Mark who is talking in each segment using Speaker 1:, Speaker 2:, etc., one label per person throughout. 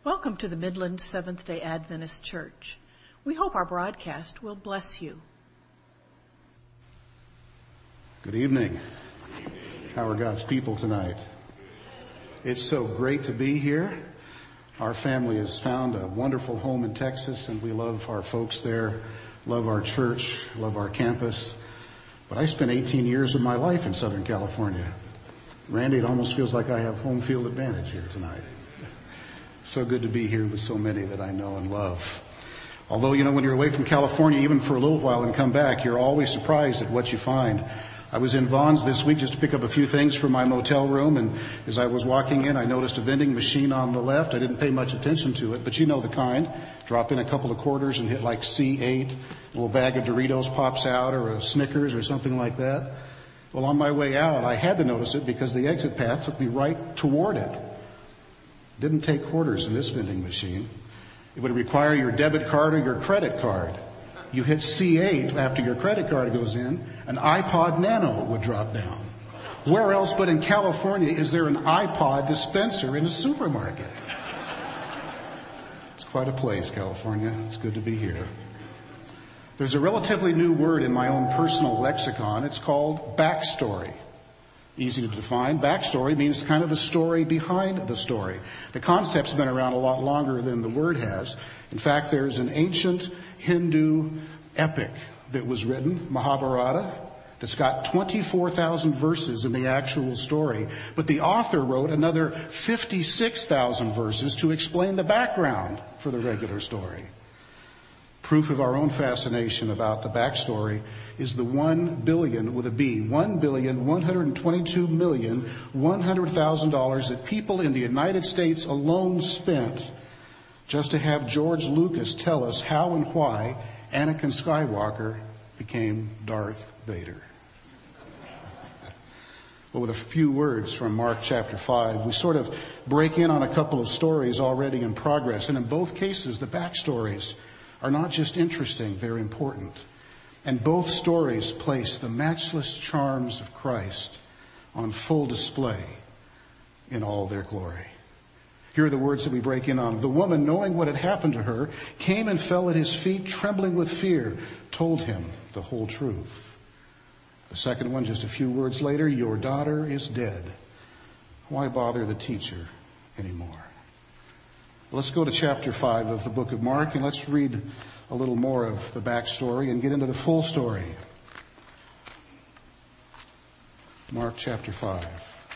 Speaker 1: Welcome to the Midland Seventh-day Adventist Church. We hope our broadcast will bless you.
Speaker 2: Good evening. How are God's people tonight? It's so great to be here. Our family has found a wonderful home in Texas, and we love our folks there, love our church, love our campus. But I spent 18 years of my life in Southern California. Randy, it almost feels like I have home field advantage here tonight. So good to be here with so many that I know and love. Although, when you're away from California, even for a little while and come back, you're always surprised at what you find. I was in Vons this week just to pick up a few things from my motel room, and as I was walking in, I noticed a vending machine on the left. I didn't pay much attention to it, but you know the kind. Drop in a couple of quarters and hit like C8. A little bag of Doritos pops out, or a Snickers or something like that. Well, on my way out, I had to notice it because the exit path took me right toward it. Didn't take quarters in this vending machine. It would require your debit card or your credit card. You hit C8 after your credit card goes in, an iPod Nano would drop down. Where else but in California is there an iPod dispenser in a supermarket? It's quite a place, California. It's good to be here. There's a relatively new word in my own personal lexicon. It's called backstory. Easy to define. Backstory means kind of a story behind the story. The concept's been around a lot longer than the word has. In fact, there's an ancient Hindu epic that was written, Mahabharata, that's got 24,000 verses in the actual story. But the author wrote another 56,000 verses to explain the background for the regular story. Proof of our own fascination about the backstory is the 1 billion with a B, $1,122,100,000 that people in the United States alone spent just to have George Lucas tell us how and why Anakin Skywalker became Darth Vader. Well, with a few words from Mark chapter 5, we sort of break in on a couple of stories already in progress. And in both cases, the backstories are not just interesting, they're important. And both stories place the matchless charms of Christ on full display in all their glory. Here are the words that we break in on. The woman, knowing what had happened to her, came and fell at his feet, trembling with fear, told him the whole truth. The second one, just a few words later, your daughter is dead. Why bother the teacher anymore? Let's go to chapter 5 of the book of Mark, and let's read a little more of the backstory and get into the full story. Mark chapter 5.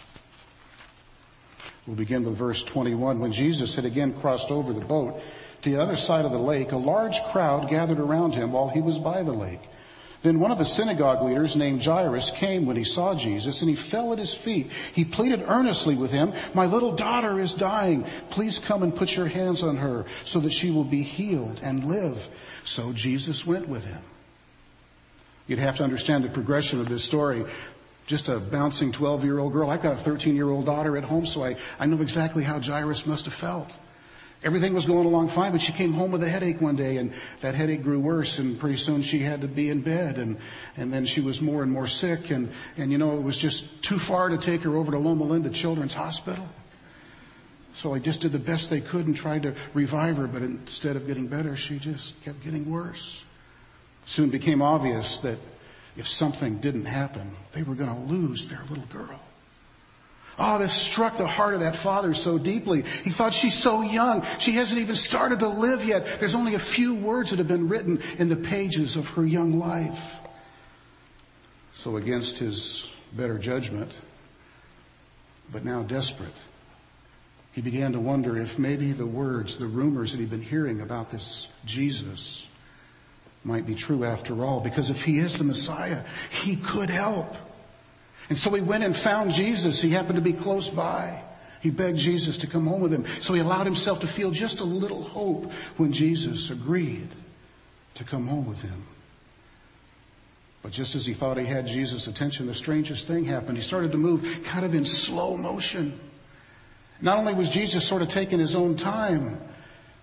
Speaker 2: We'll begin with verse 21. When Jesus had again crossed over the boat to the other side of the lake, a large crowd gathered around him while he was by the lake. Then one of the synagogue leaders named Jairus came when he saw Jesus, and he fell at his feet. He pleaded earnestly with him, my little daughter is dying. Please come and put your hands on her so that she will be healed and live. So Jesus went with him. You'd have to understand the progression of this story. Just a bouncing 12-year-old girl. I've got a 13-year-old daughter at home, so I know exactly how Jairus must have felt. Everything was going along fine, but she came home with a headache one day, and that headache grew worse, and pretty soon she had to be in bed, and then she was more and more sick, and it was just too far to take her over to Loma Linda Children's Hospital. So I just did the best they could and tried to revive her, but instead of getting better, she just kept getting worse. Soon became obvious that if something didn't happen, they were going to lose their little girl. Oh, this struck the heart of that father so deeply. He thought, she's so young. She hasn't even started to live yet. There's only a few words that have been written in the pages of her young life. So against his better judgment, but now desperate, he began to wonder if maybe the words, the rumors that he'd been hearing about this Jesus might be true after all. Because if he is the Messiah, he could help. And so he went and found Jesus. He happened to be close by. He begged Jesus to come home with him. So he allowed himself to feel just a little hope when Jesus agreed to come home with him. But just as he thought he had Jesus' attention, the strangest thing happened. He started to move kind of in slow motion. Not only was Jesus sort of taking his own time,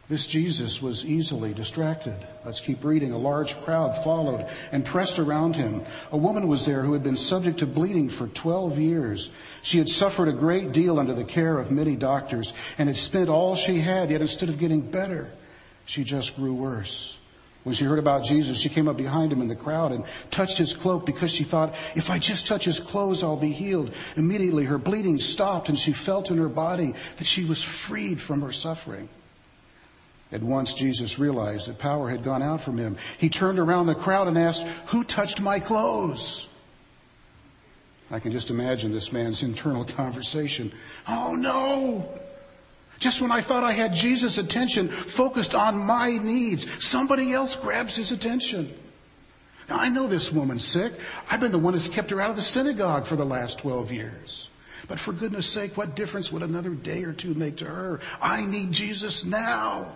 Speaker 2: This Jesus was easily distracted. Let's keep reading. A large crowd followed and pressed around him. A woman was there who had been subject to bleeding for 12 years. She had suffered a great deal under the care of many doctors and had spent all she had, yet instead of getting better, she just grew worse. When she heard about Jesus, she came up behind him in the crowd and touched his cloak because she thought, if I just touch his clothes, I'll be healed. Immediately her bleeding stopped and she felt in her body that she was freed from her suffering. At once Jesus realized that power had gone out from him. He turned around the crowd and asked, who touched my clothes? I can just imagine this man's internal conversation. Oh no! Just when I thought I had Jesus' attention focused on my needs, somebody else grabs his attention. Now I know this woman's sick. I've been the one who's kept her out of the synagogue for the last 12 years. But for goodness sake, what difference would another day or two make to her? I need Jesus now.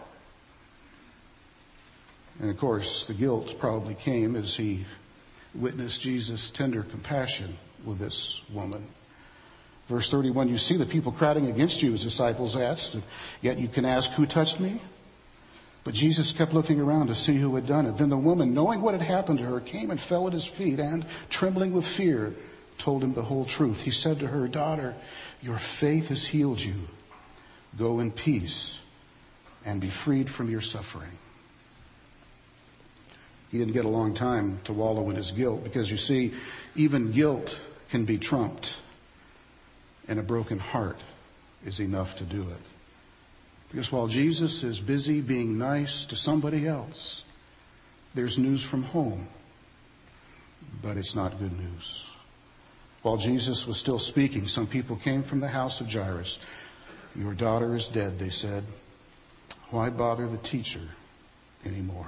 Speaker 2: And of course, the guilt probably came as he witnessed Jesus' tender compassion with this woman. Verse 31, you see the people crowding against you, his disciples asked, yet you can ask, who touched me? But Jesus kept looking around to see who had done it. Then the woman, knowing what had happened to her, came and fell at his feet and, trembling with fear, told him the whole truth. He said to her, daughter, your faith has healed you. Go in peace and be freed from your suffering. He didn't get a long time to wallow in his guilt because, you see, even guilt can be trumped, and a broken heart is enough to do it. Because while Jesus is busy being nice to somebody else, there's news from home, but it's not good news. While Jesus was still speaking, some people came from the house of Jairus. Your daughter is dead, they said. Why bother the teacher anymore?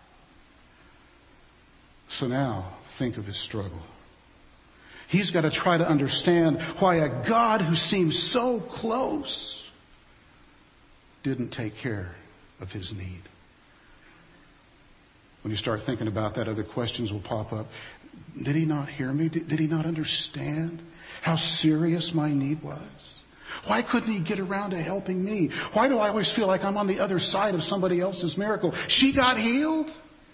Speaker 2: So now, think of his struggle. He's got to try to understand why a God who seems so close didn't take care of his need. When you start thinking about that, other questions will pop up. Did he not hear me? Did he not understand how serious my need was? Why couldn't he get around to helping me? Why do I always feel like I'm on the other side of somebody else's miracle? She got healed?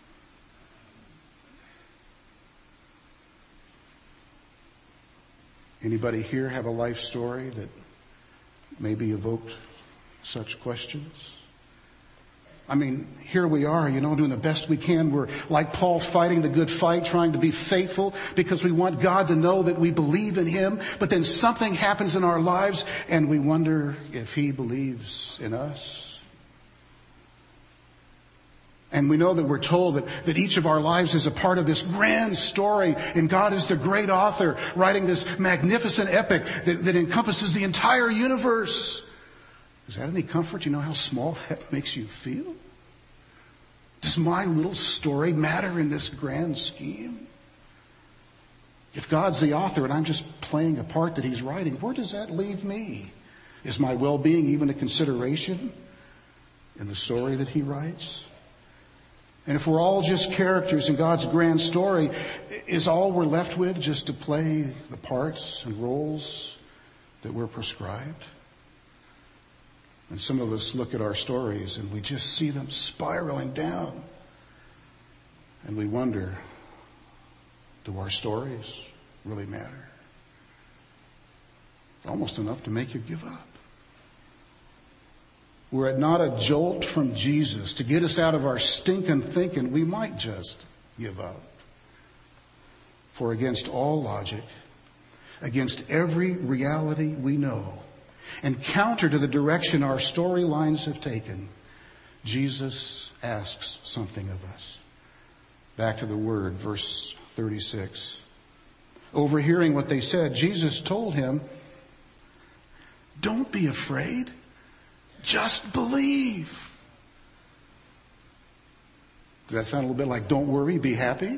Speaker 2: Anybody here have a life story that maybe evoked such questions? I mean, here we are, doing the best we can. We're like Paul fighting the good fight, trying to be faithful because we want God to know that we believe in him. But then something happens in our lives and we wonder if he believes in us. And we know that we're told that each of our lives is a part of this grand story. And God is the great author writing this magnificent epic that encompasses the entire universe. Is that any comfort? You know how small that makes you feel? Does my little story matter in this grand scheme? If God's the author and I'm just playing a part that he's writing, where does that leave me? Is my well-being even a consideration in the story that he writes? And if we're all just characters in God's grand story, is all we're left with just to play the parts and roles that we're prescribed? And some of us look at our stories and we just see them spiraling down. And we wonder, do our stories really matter? It's almost enough to make you give up. Were it not a jolt from Jesus to get us out of our stinking thinking, we might just give up. For against all logic, against every reality we know, and counter to the direction our storylines have taken, Jesus asks something of us. Back to the word, verse 36. Overhearing what they said, Jesus told him, don't be afraid. Just believe. Does that sound a little bit like don't worry, be happy?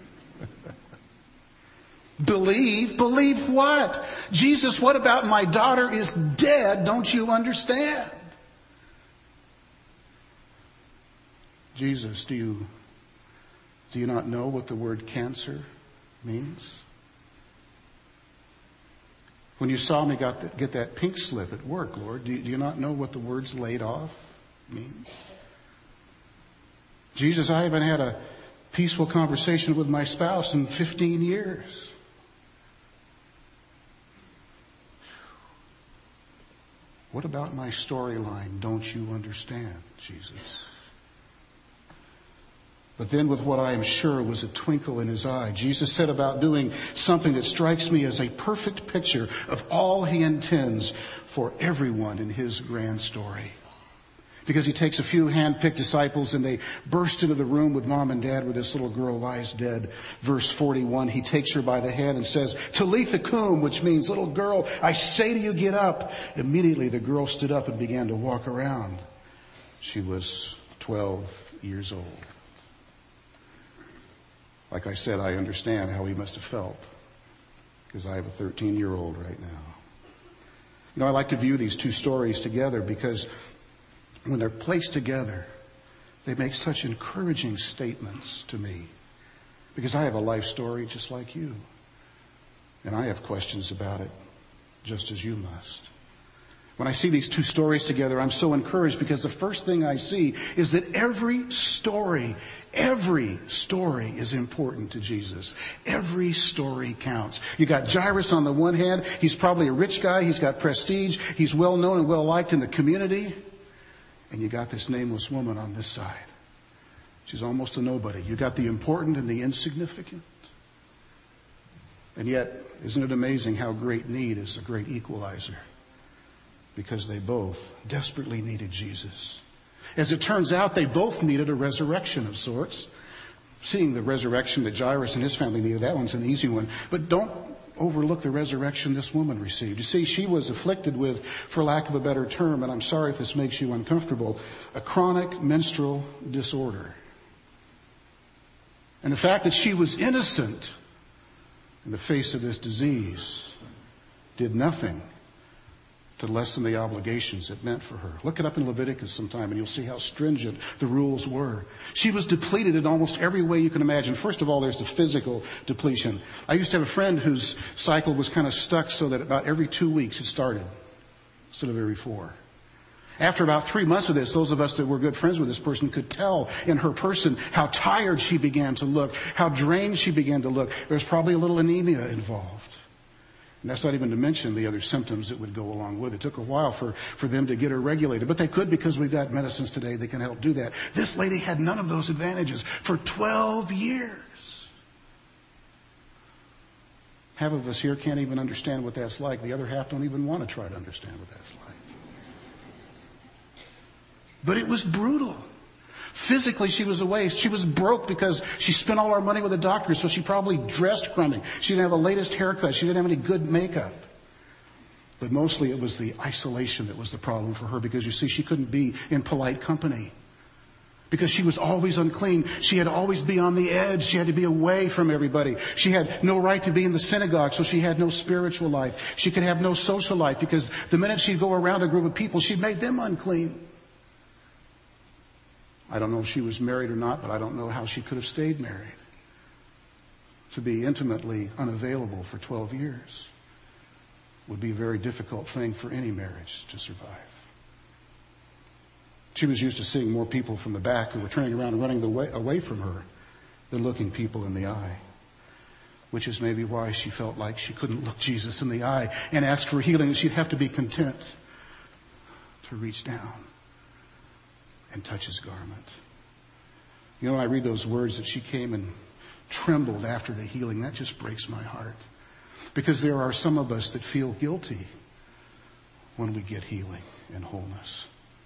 Speaker 2: Believe? Believe what? Jesus, what about my daughter is dead? Don't you understand? Jesus, do you not know what the word cancer means? When you saw me get that pink slip at work, Lord, do you not know what the words laid off means? Jesus, I haven't had a peaceful conversation with my spouse in 15 years. What about my storyline? Don't you understand, Jesus? But then with what I am sure was a twinkle in his eye, Jesus said about doing something that strikes me as a perfect picture of all he intends for everyone in his grand story. Because he takes a few hand-picked disciples and they burst into the room with mom and dad where this little girl lies dead. Verse 41, he takes her by the hand and says, Talitha cum, which means, little girl, I say to you, get up. Immediately the girl stood up and began to walk around. She was 12 years old. Like I said, I understand how he must have felt, because I have a 13-year-old right now. I like to view these two stories together because when they're placed together, they make such encouraging statements to me. Because I have a life story just like you. And I have questions about it just as you must. When I see these two stories together, I'm so encouraged because the first thing I see is that every story is important to Jesus. Every story counts. You got Jairus on the one hand. He's probably a rich guy. He's got prestige. He's well known and well liked in the community. And you got this nameless woman on this side. She's almost a nobody. You got the important and the insignificant. And yet, isn't it amazing how great need is a great equalizer? Because they both desperately needed Jesus. As it turns out, they both needed a resurrection of sorts. Seeing the resurrection that Jairus and his family needed, that one's an easy one. But don't overlook the resurrection this woman received. You see, she was afflicted with, for lack of a better term, and I'm sorry if this makes you uncomfortable, a chronic menstrual disorder. And the fact that she was innocent in the face of this disease did nothing to lessen the obligations it meant for her. Look it up in Leviticus sometime and you'll see how stringent the rules were. She was depleted in almost every way you can imagine. First of all, there's the physical depletion. I used to have a friend whose cycle was kind of stuck so that about every 2 weeks it started instead of every 4. After about 3 months of this, those of us that were good friends with this person could tell in her person how tired she began to look, how drained she began to look. There was probably a little anemia involved. And that's not even to mention the other symptoms that would go along with it. It took a while for them to get her regulated. But they could, because we've got medicines today that can help do that. This lady had none of those advantages for 12 years. Half of us here can't even understand what that's like. The other half don't even want to try to understand what that's like. But it was brutal. Physically, she was a waste. She was broke because she spent all her money with a doctor, so she probably dressed crummy. She didn't have the latest haircut. She didn't have any good makeup. But mostly it was the isolation that was the problem for her, because you see, she couldn't be in polite company. Because she was always unclean. She had to always be on the edge. She had to be away from everybody. She had no right to be in the synagogue, so she had no spiritual life. She could have no social life, because the minute she'd go around a group of people, she'd make them unclean. I don't know if she was married or not, but I don't know how she could have stayed married. To be intimately unavailable for 12 years would be a very difficult thing for any marriage to survive. She was used to seeing more people from the back who were turning around and running away from her than looking people in the eye. Which is maybe why she felt like she couldn't look Jesus in the eye and ask for healing. She'd have to be content to reach down and touch his garment. When I read those words that she came and trembled after the healing, that just breaks my heart. Because there are some of us that feel guilty when we get healing and wholeness.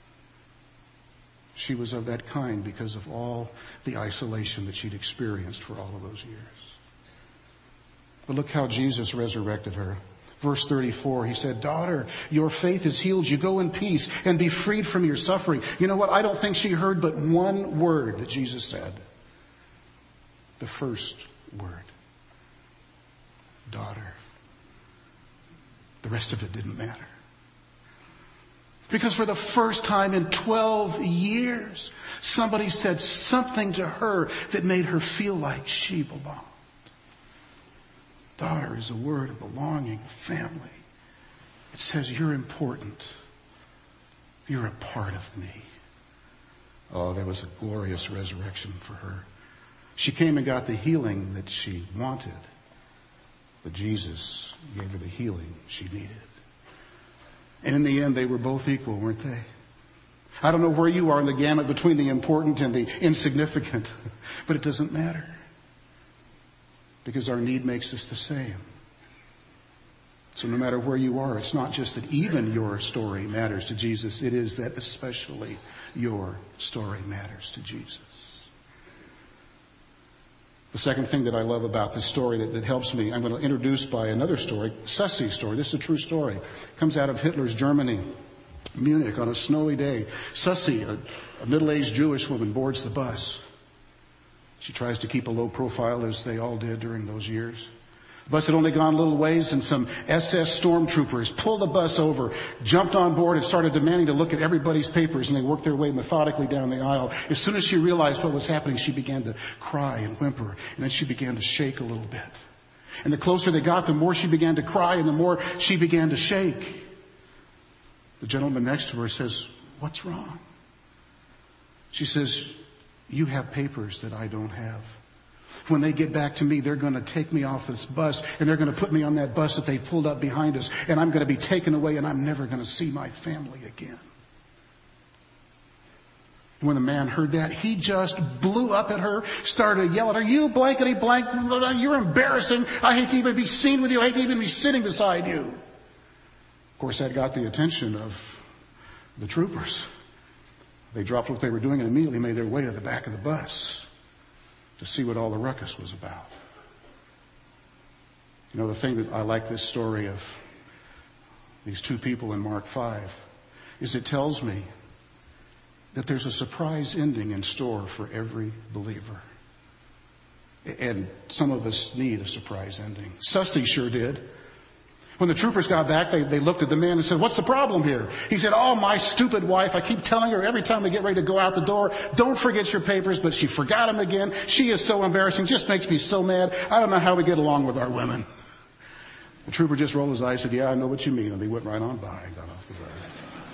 Speaker 2: She was of that kind because of all the isolation that she'd experienced for all of those years. But look how Jesus resurrected her. Verse 34, he said, "Daughter, your faith has healed you. Go in peace and be freed from your suffering." You know what? I don't think she heard but one word that Jesus said. The first word. Daughter. The rest of it didn't matter. Because for the first time in 12 years, somebody said something to her that made her feel like she belonged. Daughter is a word of belonging, of family. It says you're important. You're a part of me. Oh, there was a glorious resurrection for her. She came and got the healing that she wanted, but Jesus gave her the healing she needed. And in the end, they were both equal, weren't they? I don't know where you are in the gamut between the important and the insignificant, but it doesn't matter, because our need makes us the same. So no matter where you are, it's not just that even your story matters to Jesus. It is that especially your story matters to Jesus. The second thing that I love about this story that helps me, I'm going to introduce by another story, Sussie's story. This is a true story. It comes out of Hitler's Germany, Munich, on a snowy day. Sussie, a middle-aged Jewish woman, boards the bus. She tries to keep a low profile, as they all did during those years. The bus had only gone a little ways, and some SS stormtroopers pulled the bus over, jumped on board, and started demanding to look at everybody's papers, and they worked their way methodically down the aisle. As soon as she realized what was happening, she began to cry and whimper, and then she began to shake a little bit. And the closer they got, the more she began to cry, and the more she began to shake. The gentleman next to her says, "What's wrong?" She says, "You have papers that I don't have. When they get back to me, they're going to take me off this bus, and they're going to put me on that bus that they pulled up behind us, and I'm going to be taken away, and I'm never going to see my family again." And when the man heard that, he just blew up at her, started yelling, "Are you blankety blank? You're embarrassing. I hate to even be seen with you. I hate to even be sitting beside you." Of course, that got the attention of the troopers. They dropped what they were doing and immediately made their way to the back of the bus to see what all the ruckus was about. You know, the thing that I like this story of these two people in Mark 5 is it tells me that there's a surprise ending in store for every believer. And some of us need a surprise ending. Sussie sure did. When the troopers got back, they looked at the man and said, "What's the problem here?" He said, "Oh, my stupid wife. I keep telling her every time we get ready to go out the door, don't forget your papers, but she forgot them again. She is so embarrassing. Just makes me so mad. I don't know how we get along with our women." The trooper just rolled his eyes and said, "Yeah, I know what you mean." And they went right on by and got off the bus.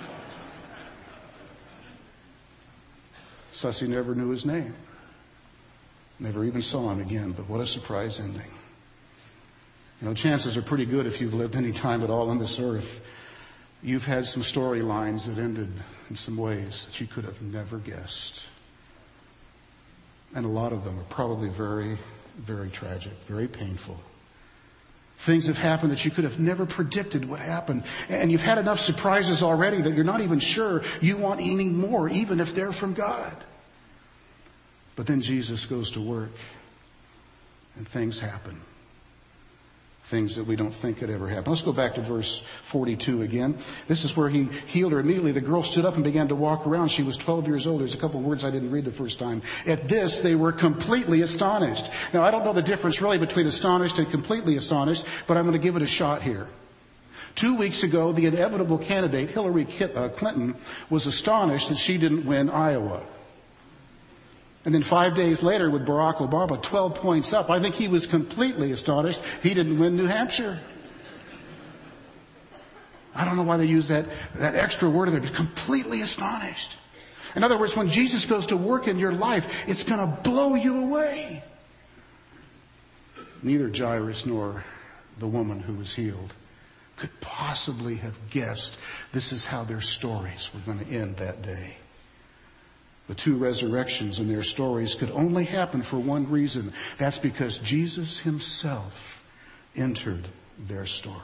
Speaker 2: Sussie never knew his name. Never even saw him again, but what a surprise ending. You know, chances are pretty good if you've lived any time at all on this earth, you've had some storylines that ended in some ways that you could have never guessed. And a lot of them are probably very, very tragic, very painful. Things have happened that you could have never predicted would happen. And you've had enough surprises already that you're not even sure you want any more, even if they're from God. But then Jesus goes to work, and things happen. Things that we don't think could ever happen. Let's go back to verse 42 again. This is where he healed her. Immediately the girl stood up and began to walk around. She was 12 years old. There's a couple of words I didn't read the first time. At this, they were completely astonished. Now, I don't know the difference really between astonished and completely astonished, but I'm going to give it a shot here. 2 weeks ago, the inevitable candidate, Hillary Clinton, was astonished that she didn't win Iowa. And then 5 days later with Barack Obama, 12 points up, I think he was completely astonished he didn't win New Hampshire. I don't know why they use that extra word in there, but completely astonished. In other words, when Jesus goes to work in your life, it's going to blow you away. Neither Jairus nor the woman who was healed could possibly have guessed this is how their stories were going to end that day. The two resurrections in their stories could only happen for one reason. That's because Jesus himself entered their stories.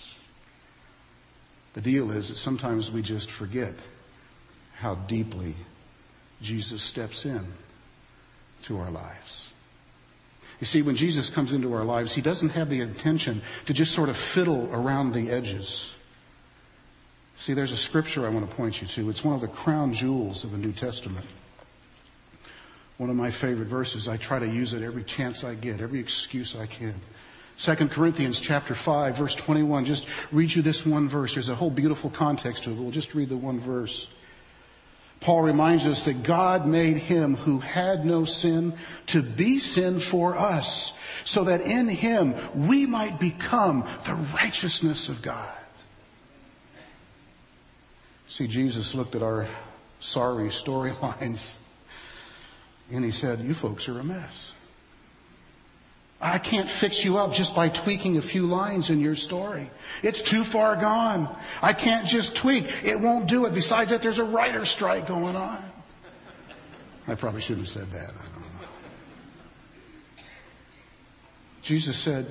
Speaker 2: The deal is that sometimes we just forget how deeply Jesus steps in to our lives. You see, when Jesus comes into our lives, he doesn't have the intention to just sort of fiddle around the edges. See, there's a scripture I want to point you to. It's one of the crown jewels of the New Testament. One of my favorite verses. I try to use it every chance I get, every excuse I can. 2 Corinthians chapter 5, verse 21. Just read you this one verse. There's a whole beautiful context to it. We'll just read the one verse. Paul reminds us that God made him who had no sin to be sin for us, so that in him we might become the righteousness of God. See, Jesus looked at our sorry storylines. And he said, you folks are a mess. I can't fix you up just by tweaking a few lines in your story. It's too far gone. I can't just tweak. It won't do it. Besides that, there's a writer's strike going on. I probably shouldn't have said that. I don't know. Jesus said,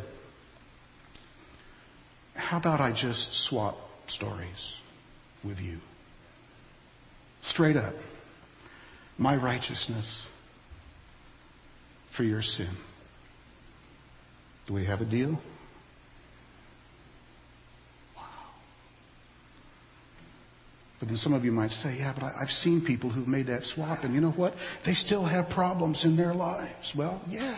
Speaker 2: how about I just swap stories with you? Straight up. My righteousness for your sin. Do we have a deal? Wow. But then some of you might say, yeah, but I've seen people who've made that swap, and you know what? They still have problems in their lives. Well, yeah.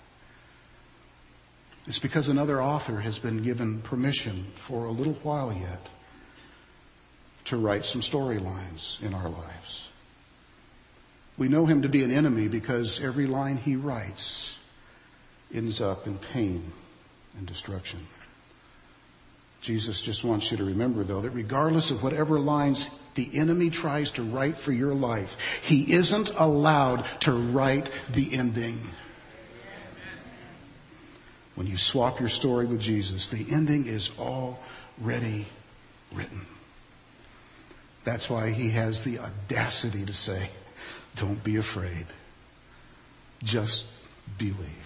Speaker 2: It's because another author has been given permission for a little while yet to write some storylines in our lives. We know him to be an enemy because every line he writes ends up in pain and destruction. Jesus just wants you to remember, though, that regardless of whatever lines the enemy tries to write for your life, he isn't allowed to write the ending. When you swap your story with Jesus, the ending is already written. That's why he has the audacity to say, don't be afraid. Just believe.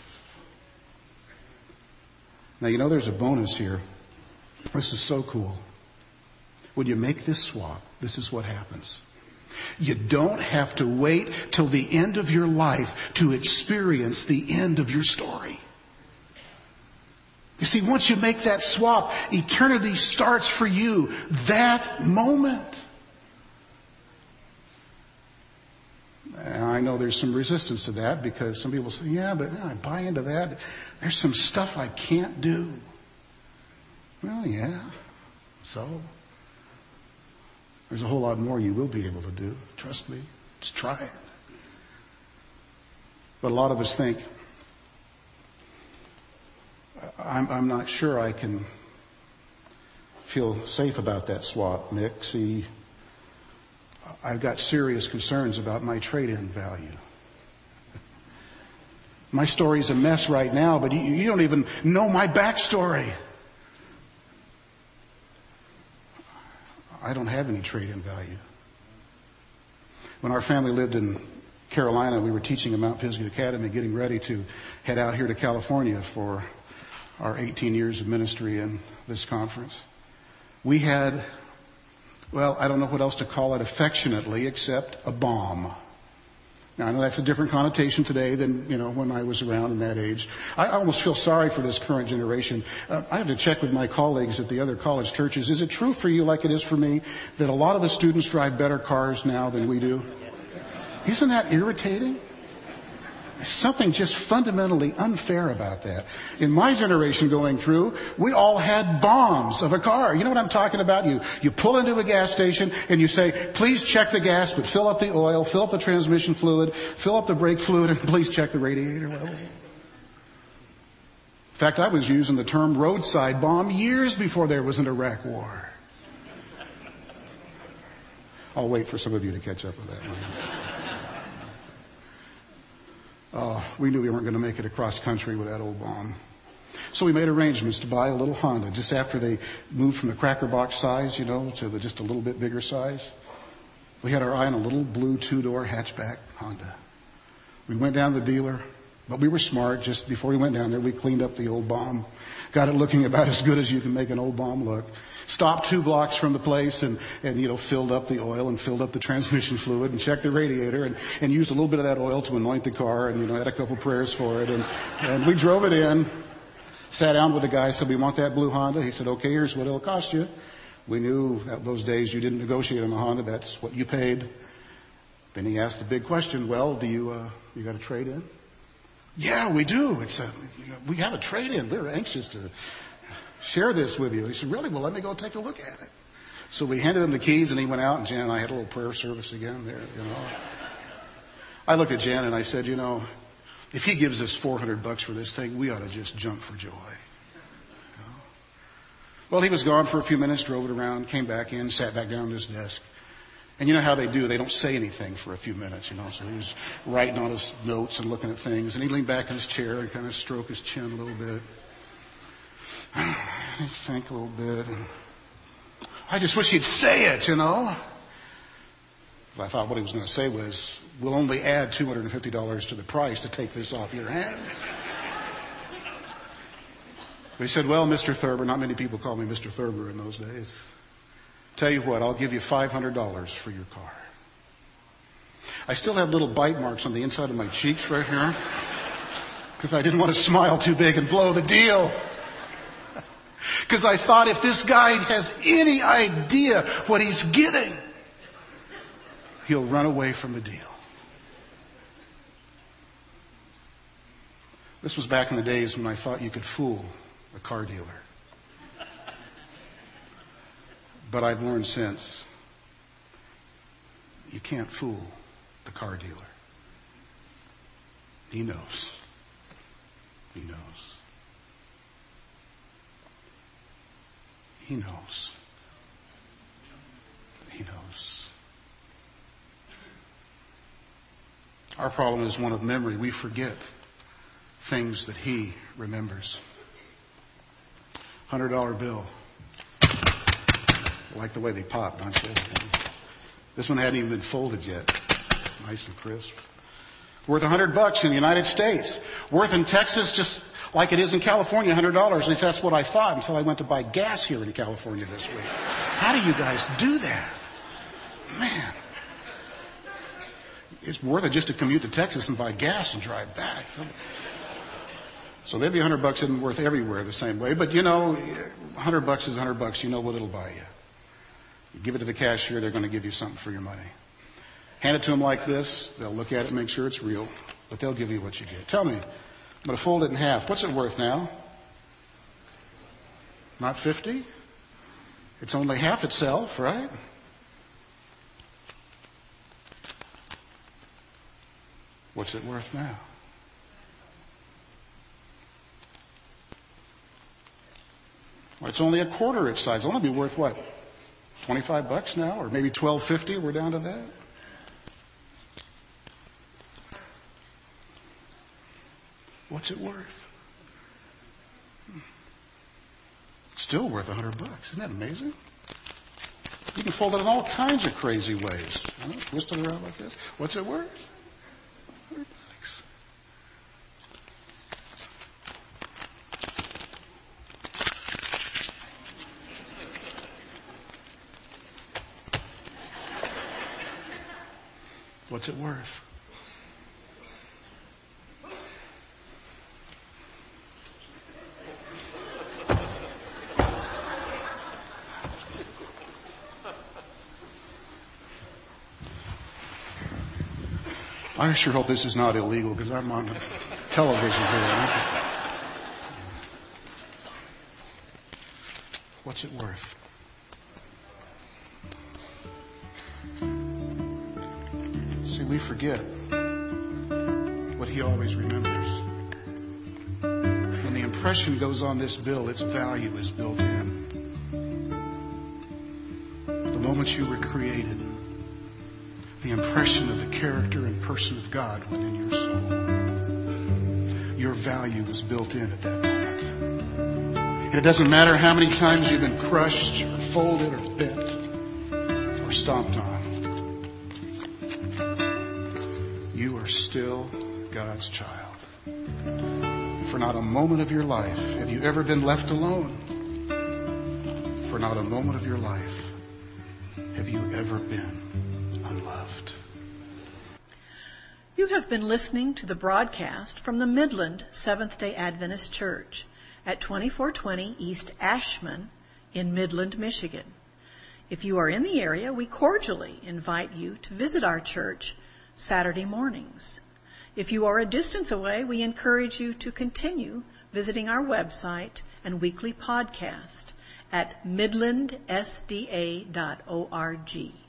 Speaker 2: Now, you know there's a bonus here. This is so cool. When you make this swap, this is what happens. You don't have to wait till the end of your life to experience the end of your story. You see, once you make that swap, eternity starts for you that moment. And I know there's some resistance to that because some people say, yeah, but I buy into that. There's some stuff I can't do. Well, yeah. So there's a whole lot more you will be able to do. Trust me. Just try it. But a lot of us think, I'm not sure I can feel safe about that swap, Mick. See, I've got serious concerns about my trade-in value. My story's a mess right now, but you don't even know my backstory. I don't have any trade-in value. When our family lived in Carolina, we were teaching at Mount Pisgah Academy, getting ready to head out here to California for our 18 years of ministry in this conference. We had, well, I don't know what else to call it affectionately except a bomb. Now, I know that's a different connotation today than, when I was around in that age. I almost feel sorry for this current generation. I have to check with my colleagues at the other college churches. Is it true for you, like it is for me, that a lot of the students drive better cars now than we do? Isn't that irritating? There's something just fundamentally unfair about that. In my generation going through, we all had bombs of a car. You know what I'm talking about? You pull into a gas station and you say, please check the gas, but fill up the oil, fill up the transmission fluid, fill up the brake fluid, and please check the radiator level. In fact, I was using the term roadside bomb years before there was an Iraq war. I'll wait for some of you to catch up with that one. We knew we weren't going to make it across country with that old bomb. So we made arrangements to buy a little Honda just after they moved from the cracker box size, to just a little bit bigger size. We had our eye on a little blue 2-door hatchback Honda. We went down to the dealer, but we were smart. Just before we went down there, we cleaned up the old bomb, got it looking about as good as you can make an old bomb look. Stopped 2 blocks from the place and filled up the oil and filled up the transmission fluid and checked the radiator and used a little bit of that oil to anoint the car and, had a couple prayers for it. And we drove it in, sat down with the guy, said, we want that blue Honda. He said, okay, here's what it'll cost you. We knew that those days you didn't negotiate on a Honda. That's what you paid. Then he asked the big question, well, do you got a trade-in? Yeah, we do. We have a trade-in. We're anxious to share this with you. He said, really? Well, let me go take a look at it. So we handed him the keys and he went out and Jan and I had a little prayer service again there, I looked at Jan and I said, if he gives us $400 for this thing, we ought to just jump for joy. Well, he was gone for a few minutes, drove it around, came back in, sat back down at his desk. And you know how they do. They don't say anything for a few minutes, So he was writing on his notes and looking at things. And he leaned back in his chair and kind of stroked his chin a little bit. He'd think a little bit. I just wish he'd say it, I thought what he was going to say was, we'll only add $250 to the price to take this off your hands. But he said, well, Mr. Thurber, not many people called me Mr. Thurber in those days. Tell you what, I'll give you $500 for your car. I still have little bite marks on the inside of my cheeks right here because I didn't want to smile too big and blow the deal. Because I thought if this guy has any idea what he's getting, he'll run away from the deal. This was back in the days when I thought you could fool a car dealer. But I've learned since, you can't fool the car dealer. He knows. He knows. He knows. He knows. Our problem is one of memory. We forget things that he remembers. $100 bill. I like the way they pop, don't you? This one hadn't even been folded yet. Nice and crisp. Worth $100 in the United States. Worth in Texas just like it is in California, $100. At least that's what I thought until I went to buy gas here in California this week. How do you guys do that? Man. It's worth it just to commute to Texas and buy gas and drive back. So maybe $100 isn't worth everywhere the same way, but $100 is $100. You know what it'll buy you. You give it to the cashier, they're going to give you something for your money. Hand it to them like this. They'll look at it and make sure it's real, but they'll give you what you get. Tell me, I'm going to fold it in half. What's it worth now? Not 50? It's only half itself, right? What's it worth now? Well, it's only a quarter its size. It'll only be worth what? $25 now, or maybe $12.50. We're down to that. What's it worth? It's still worth $100. Isn't that amazing? You can fold it in all kinds of crazy ways. Twist it around like this. What's it worth? $100. What's it worth? I sure hope this is not illegal because I'm on television here. What's it worth? See, we forget what he always remembers. When the impression goes on this bill, its value is built in. The moment you were created, the impression of the character and person of God went in your soul. Your value was built in at that moment. And it doesn't matter how many times you've been crushed or folded or bent or stomped on. You are still God's child. For not a moment of your life have you ever been left alone. For not a moment of your life have you ever been unloved.
Speaker 1: You have been listening to the broadcast from the Midland Seventh-day Adventist Church at 2420 East Ashman in Midland, Michigan. If you are in the area, we cordially invite you to visit our church Saturday mornings. If you are a distance away, we encourage you to continue visiting our website and weekly podcast at midlandsda.org.